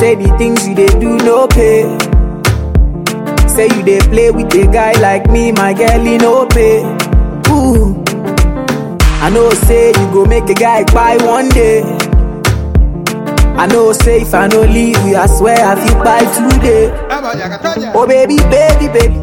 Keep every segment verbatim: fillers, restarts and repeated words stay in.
say the things you dey do no pay. Say you dey play with a guy like me, my girl, he no pay. Ooh, I know say you go make a guy buy one day. I know say if I no leave you, I swear I feel buy today. Oh baby, baby, baby,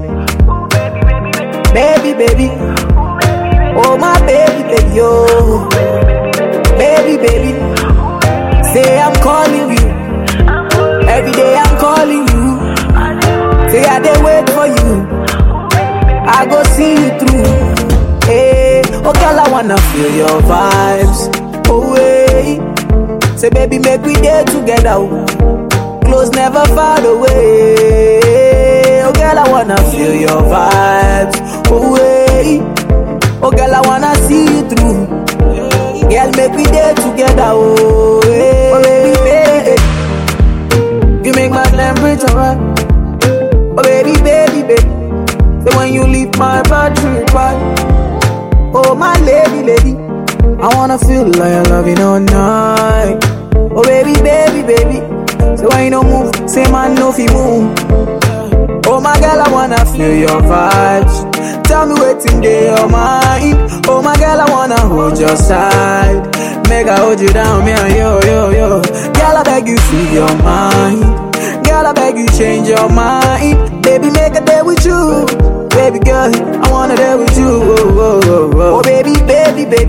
baby, baby, oh my baby, baby, oh, baby, baby. Say I'm calling you, every day I'm calling you. Say I dey wait for you, I go see you through. Hey, oh girl, I wanna feel your vibes. Oh hey, say baby, make we day together. Close, never far away. Oh girl, I wanna feel your vibes. Oh hey, oh girl, I wanna see you through. Girl, make we day together. Oh hey, oh baby, baby, you make my temperature right. Oh baby, baby, baby, say when you leave my battery right. Oh my lady, lady, I wanna feel like I love you all night. Oh baby, baby, baby, say when you don't move, say man no fi move. Oh my girl, I wanna feel your vibes. Tell me what's in your mind. Oh my girl, I wanna hold your side. Make I hold you down, me and yo, yo, yo. Girl, I beg you, free your mind. Girl, I beg you, change your mind. Baby, make a day with you. Baby girl, I wanna day with you. Oh, oh, oh, oh. Oh baby, baby, baby,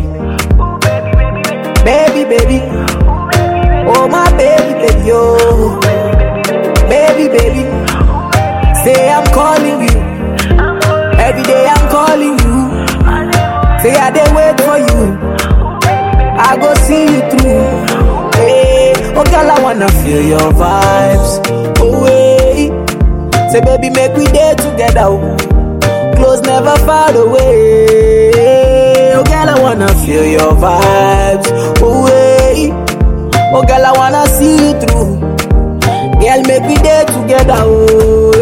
baby, baby, oh my baby, baby, oh, baby, baby. Say I'm calling you, every day I'm calling you. Say I dey wait for you, I go see you through. Hey, oh girl, I wanna feel your vibes. Oh hey, say baby, make we day together. Close, never far away. Oh girl, I wanna feel your vibes. Oh hey, oh girl, I wanna see you through. Girl, make we day together. Oh.